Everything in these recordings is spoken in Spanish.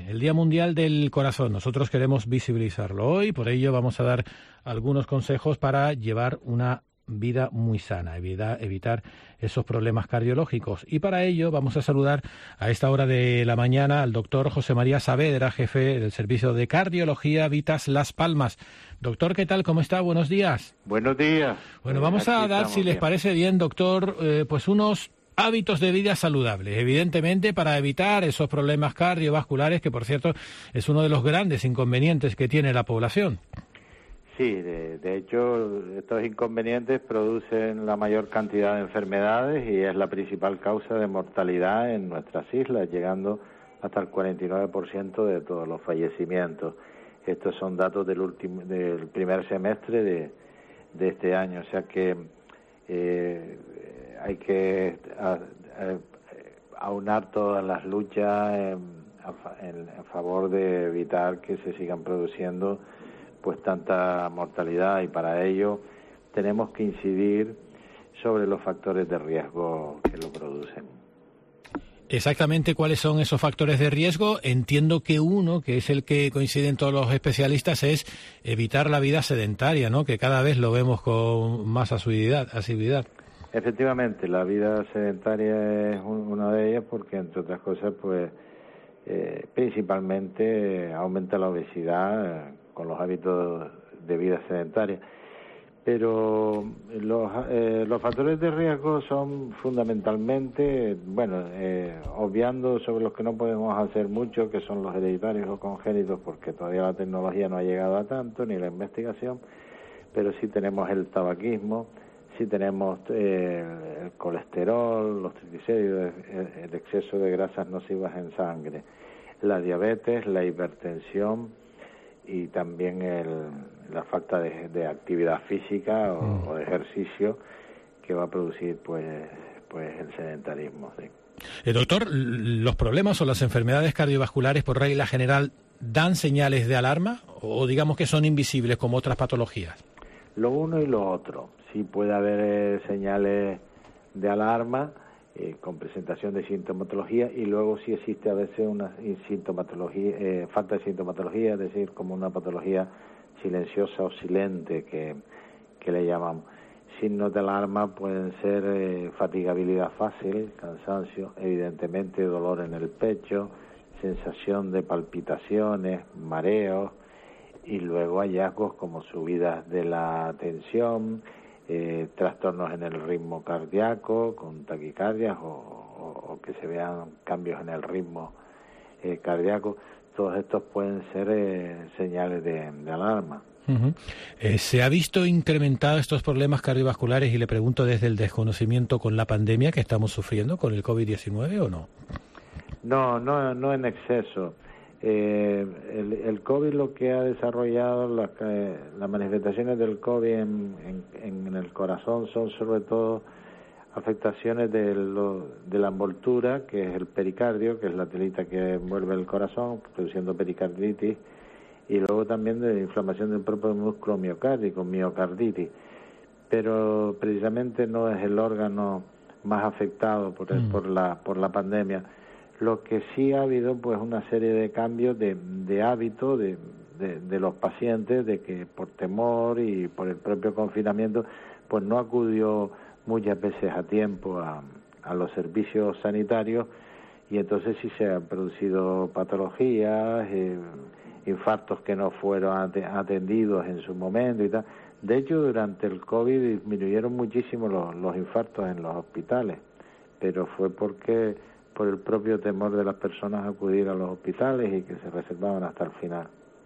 el Día Mundial del Corazón. Nosotros queremos visibilizarlo hoy, por ello vamos a dar algunos consejos para llevar una vida muy sana, evitar esos problemas cardiológicos. Y para ello vamos a saludar a esta hora de la mañana al doctor José María Saavedra, jefe del Servicio de Cardiología Vitas Las Palmas. Doctor, ¿qué tal? ¿Cómo está? Buenos días. Buenos días. Bueno, vamos a dar, si les parece bien, doctor, pues unos hábitos de vida saludables, evidentemente para evitar esos problemas cardiovasculares, que por cierto es uno de los grandes inconvenientes que tiene la población. Sí, de hecho estos inconvenientes producen la mayor cantidad de enfermedades y es la principal causa de mortalidad en nuestras islas, llegando hasta el 49% de todos los fallecimientos. Estos son datos del primer semestre de este año, o sea que hay que aunar todas las luchas en favor de evitar que se sigan produciendo pues tanta mortalidad, y para ello tenemos que incidir sobre los factores de riesgo que lo producen. Exactamente, ¿cuáles son esos factores de riesgo? Entiendo que uno, que es el que coinciden todos los especialistas, es evitar la vida sedentaria, ¿no? Que cada vez lo vemos con más asiduidad. Efectivamente, la vida sedentaria es una de ellas porque, entre otras cosas, pues principalmente aumenta la obesidad con los hábitos de vida sedentaria. Pero los factores de riesgo son fundamentalmente, obviando sobre los que no podemos hacer mucho, que son los hereditarios o congénitos, porque todavía la tecnología no ha llegado a tanto, ni la investigación, pero sí tenemos el tabaquismo, sí tenemos el colesterol, los triglicéridos, el exceso de grasas nocivas en sangre, la diabetes, la hipertensión y también la falta de actividad física o de ejercicio que va a producir pues el sedentarismo. ¿Sí? Doctor, ¿los problemas o las enfermedades cardiovasculares por regla general dan señales de alarma o digamos que son invisibles como otras patologías? Lo uno y lo otro. Sí puede haber señales de alarma con presentación de sintomatología, y luego sí existe a veces una sintomatología, falta de sintomatología, es decir, como una patología silenciosa o silente que le llamamos. Signos de alarma pueden ser fatigabilidad fácil, cansancio, evidentemente dolor en el pecho, sensación de palpitaciones, mareos, y luego hallazgos como subidas de la tensión, trastornos en el ritmo cardíaco, con taquicardias o que se vean cambios en el ritmo cardíaco. Todos estos pueden ser señales de alarma. Uh-huh. ¿Se ha visto incrementados estos problemas cardiovasculares, y le pregunto desde el desconocimiento, con la pandemia que estamos sufriendo con el COVID-19 o no? No en exceso. El COVID lo que ha desarrollado, las manifestaciones del COVID en el corazón son sobre todo afectaciones de la envoltura, que es el pericardio, que es la telita que envuelve el corazón, produciendo pericarditis, y luego también de inflamación del propio músculo miocárdico, miocarditis. Pero precisamente no es el órgano más afectado por la pandemia. Lo que sí ha habido pues una serie de cambios de hábito de los pacientes, de que por temor y por el propio confinamiento pues no acudió muchas veces a tiempo a los servicios sanitarios, y entonces sí se han producido patologías, infartos que no fueron atendidos en su momento y tal. De hecho, durante el COVID disminuyeron muchísimo los infartos en los hospitales, pero fue por el propio temor de las personas a acudir a los hospitales y que se reservaban hasta el final.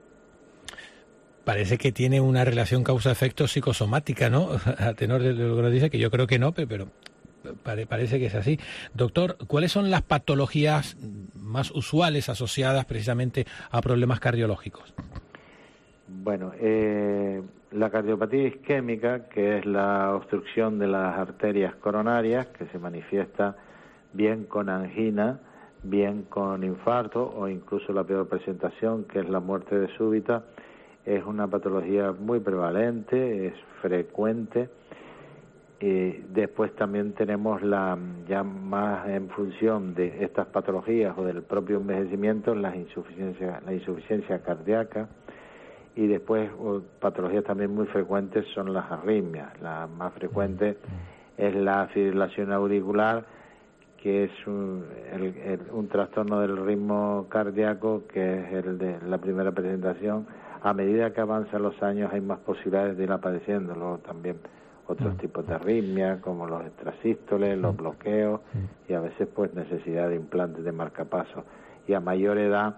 Parece que tiene una relación causa-efecto psicosomática, ¿no? A tenor de lo que nos dice, que yo creo que no, pero parece que es así. Doctor, ¿cuáles son las patologías más usuales asociadas precisamente a problemas cardiológicos? Bueno, la cardiopatía isquémica, que es la obstrucción de las arterias coronarias, que se manifiesta bien con angina, bien con infarto o incluso la peor presentación, que es la muerte de súbita, es una patología muy prevalente, es frecuente Después también tenemos ya más en función de estas patologías o del propio envejecimiento, la insuficiencia cardíaca, y después patologías también muy frecuentes son las arritmias. La más frecuente es la fibrilación auricular, que es un trastorno del ritmo cardíaco, que es el de la primera presentación. A medida que avanzan los años hay más posibilidades de ir apareciendo. Luego también otros tipos de arritmia, como los extrasístoles, los bloqueos, y a veces pues necesidad de implantes de marcapasos. Y a mayor edad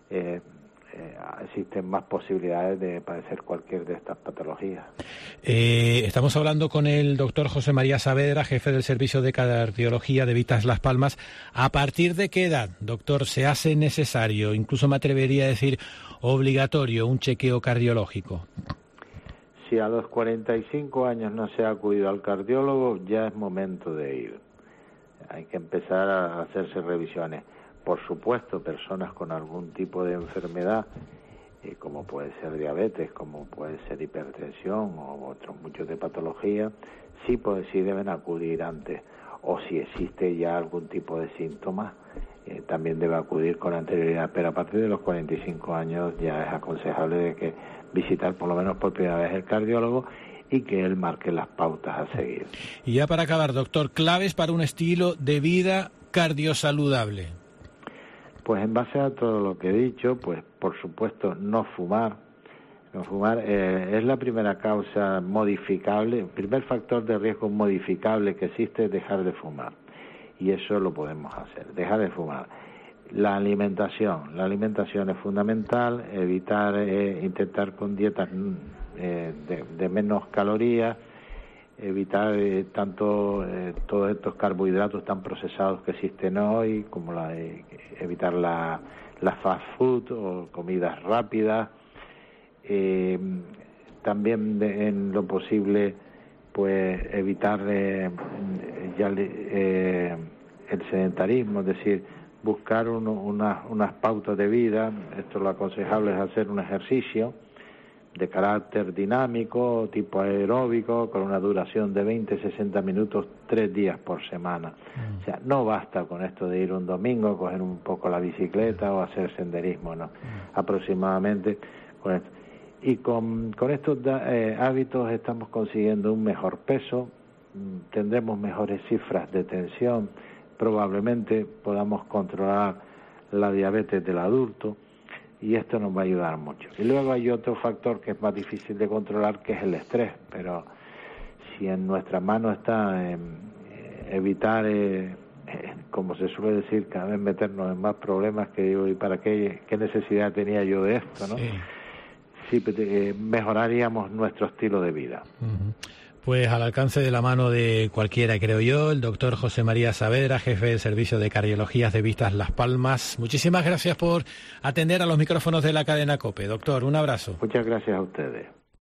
existen más posibilidades de padecer cualquier de estas patologías. Estamos hablando con el doctor José María Saavedra, jefe del Servicio de Cardiología de Vitas Las Palmas. ¿A partir de qué edad, doctor, se hace necesario, incluso me atrevería a decir obligatorio, un chequeo cardiológico? Si a los 45 años no se ha acudido al cardiólogo, ya es momento de ir. Hay que empezar a hacerse revisiones. Por supuesto, personas con algún tipo de enfermedad, como puede ser diabetes, como puede ser hipertensión o otros muchos de patología, sí deben acudir antes. O si existe ya algún tipo de síntomas, también debe acudir con anterioridad. Pero a partir de los 45 años ya es aconsejable de que visitar por lo menos por primera vez el cardiólogo y que él marque las pautas a seguir. Y ya para acabar, doctor, claves para un estilo de vida cardiosaludable. Pues en base a todo lo que he dicho, pues por supuesto no fumar. No fumar es la primera causa modificable, el primer factor de riesgo modificable que existe es dejar de fumar. Y eso lo podemos hacer, dejar de fumar. La alimentación es fundamental, intentar con dietas de menos calorías, evitar todos estos carbohidratos tan procesados que existen hoy, como evitar la fast food o comidas rápidas. También en lo posible pues evitar el sedentarismo, es decir, buscar unas pautas de vida. Esto lo aconsejable es hacer un ejercicio de carácter dinámico, tipo aeróbico, con una duración de 20-60 minutos 3 días por semana. O sea, no basta con esto de ir un domingo, coger un poco la bicicleta o hacer senderismo, ¿no? Aproximadamente con esto. Y con estos hábitos estamos consiguiendo un mejor peso, tendremos mejores cifras de tensión, probablemente podamos controlar la diabetes del adulto, y esto nos va a ayudar mucho. Y luego hay otro factor que es más difícil de controlar, que es el estrés, pero si en nuestra mano está evitar, como se suele decir, cada vez meternos en más problemas, que digo, ¿y para qué necesidad tenía yo de esto, no? Sí, mejoraríamos nuestro estilo de vida. Pues al alcance de la mano de cualquiera, creo yo, el doctor José María Saavedra, jefe del Servicio de Cardiología de Vitas Las Palmas. Muchísimas gracias por atender a los micrófonos de la cadena COPE. Doctor, un abrazo. Muchas gracias a ustedes.